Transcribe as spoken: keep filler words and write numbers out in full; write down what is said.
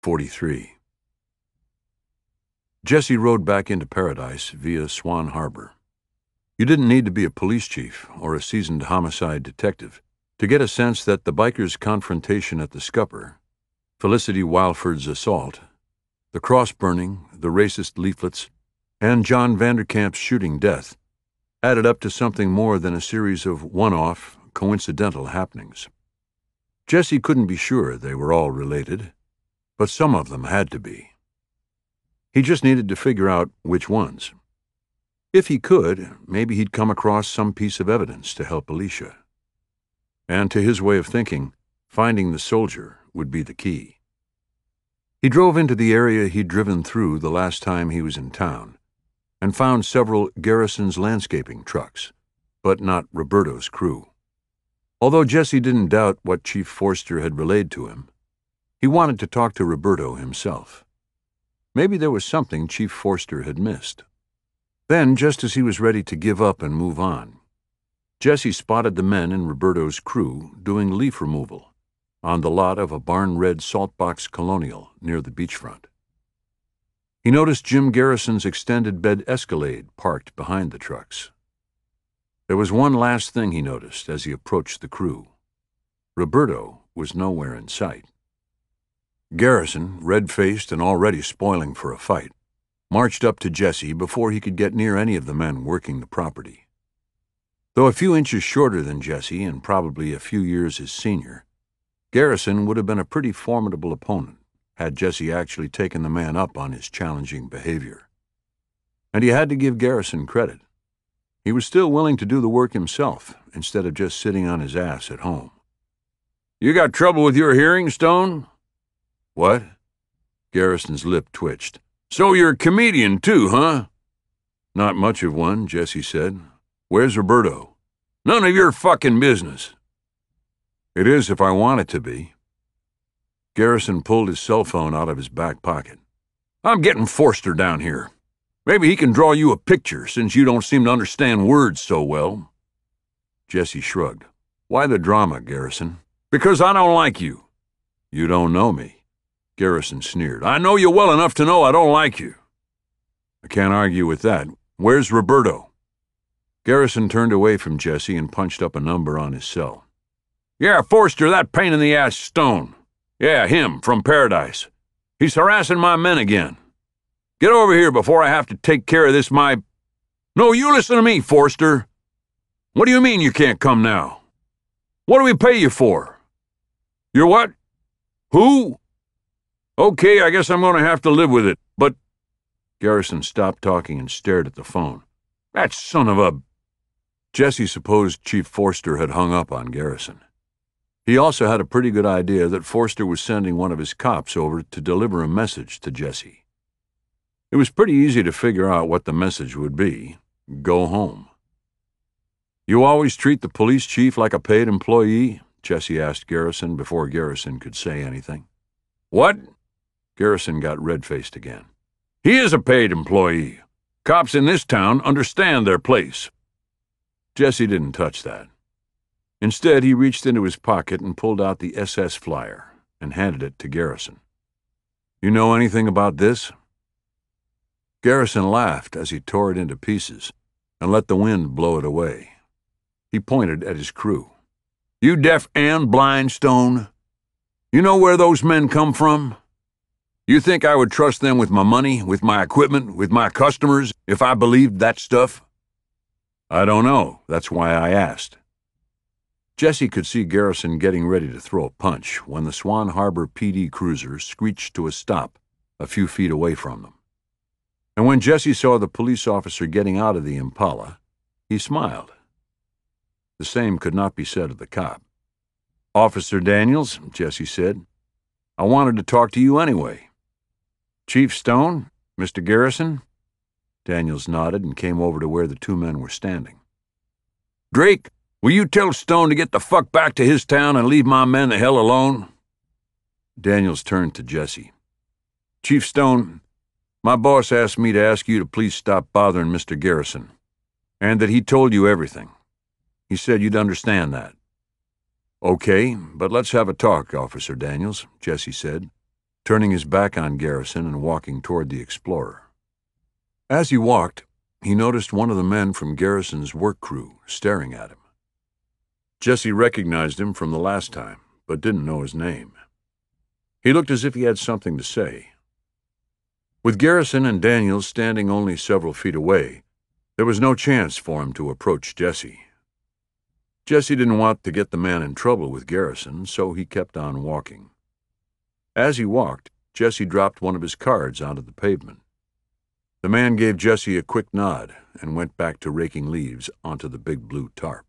forty-three. Jesse rode back into Paradise via Swan Harbor. You didn't need to be a police chief or a seasoned homicide detective to get a sense that the bikers' confrontation at the scupper, Felicity Wildford's assault, the cross-burning, the racist leaflets, and John Vanderkamp's shooting death added up to something more than a series of one-off, coincidental happenings. Jesse couldn't be sure they were all related, but some of them had to be. He just needed to figure out which ones. If he could, maybe he'd come across some piece of evidence to help Alicia. And to his way of thinking, finding the soldier would be the key. He drove into the area he'd driven through the last time he was in town and found several Garrison's landscaping trucks, but not Roberto's crew. Although Jesse didn't doubt what Chief Forster had relayed to him, he wanted to talk to Roberto himself. Maybe there was something Chief Forster had missed. Then, just as he was ready to give up and move on, Jesse spotted the men in Roberto's crew doing leaf removal on the lot of a barn-red Saltbox Colonial near the beachfront. He noticed Jim Garrison's extended bed Escalade parked behind the trucks. There was one last thing he noticed as he approached the crew. Roberto was nowhere in sight. Garrison, red-faced and already spoiling for a fight, marched up to Jesse before he could get near any of the men working the property. Though a few inches shorter than Jesse and probably a few years his senior, Garrison would have been a pretty formidable opponent had Jesse actually taken the man up on his challenging behavior. And he had to give Garrison credit. He was still willing to do the work himself instead of just sitting on his ass at home. "You got trouble with your hearing, Stone?" "What?" Garrison's lip twitched. "So you're a comedian too, huh?" "Not much of one," Jesse said. "Where's Roberto?" "None of your fucking business." "It is if I want it to be." Garrison pulled his cell phone out of his back pocket. "I'm getting Forster down here. Maybe he can draw you a picture since you don't seem to understand words so well." Jesse shrugged. "Why the drama, Garrison?" "Because I don't like you." "You don't know me." Garrison sneered. "I know you well enough to know I don't like you." "I can't argue with that. Where's Roberto?" Garrison turned away from Jesse and punched up a number on his cell. "Yeah, Forster, that pain-in-the-ass Stone. Yeah, him, from Paradise. He's harassing my men again. Get over here before I have to take care of this my... No, you listen to me, Forster. What do you mean you can't come now? What do we pay you for? You're what? Who? Okay, I guess I'm going to have to live with it, but..." Garrison stopped talking and stared at the phone. "That son of a..." Jesse supposed Chief Forster had hung up on Garrison. He also had a pretty good idea that Forster was sending one of his cops over to deliver a message to Jesse. It was pretty easy to figure out what the message would be. Go home. "You always treat the police chief like a paid employee?" Jesse asked Garrison before Garrison could say anything. "What?" Garrison got red-faced again. "He is a paid employee. Cops in this town understand their place." Jesse didn't touch that. Instead, he reached into his pocket and pulled out the S S flyer and handed it to Garrison. "You know anything about this?" Garrison laughed as he tore it into pieces and let the wind blow it away. He pointed at his crew. "You deaf and blind, Stone? You know where those men come from? You think I would trust them with my money, with my equipment, with my customers, if I believed that stuff?" "I don't know. That's why I asked." Jesse could see Garrison getting ready to throw a punch when the Swan Harbor P D cruiser screeched to a stop a few feet away from them. And when Jesse saw the police officer getting out of the Impala, he smiled. The same could not be said of the cop. "Officer Daniels," Jesse said, "I wanted to talk to you anyway." "Chief Stone? Mister Garrison?" Daniels nodded and came over to where the two men were standing. "Drake, will you tell Stone to get the fuck back to his town and leave my men the hell alone?" Daniels turned to Jesse. "Chief Stone, my boss asked me to ask you to please stop bothering Mister Garrison, and that he told you everything. He said you'd understand that." "Okay, but let's have a talk, Officer Daniels," Jesse said. turning his back on Garrison and walking toward the explorer. As he walked, he noticed one of the men from Garrison's work crew staring at him. Jesse recognized him from the last time, but didn't know his name. He looked as if he had something to say. With Garrison and Daniels standing only several feet away, there was no chance for him to approach Jesse. Jesse didn't want to get the man in trouble with Garrison, so he kept on walking. As he walked, Jesse dropped one of his cards onto the pavement. The man gave Jesse a quick nod and went back to raking leaves onto the big blue tarp.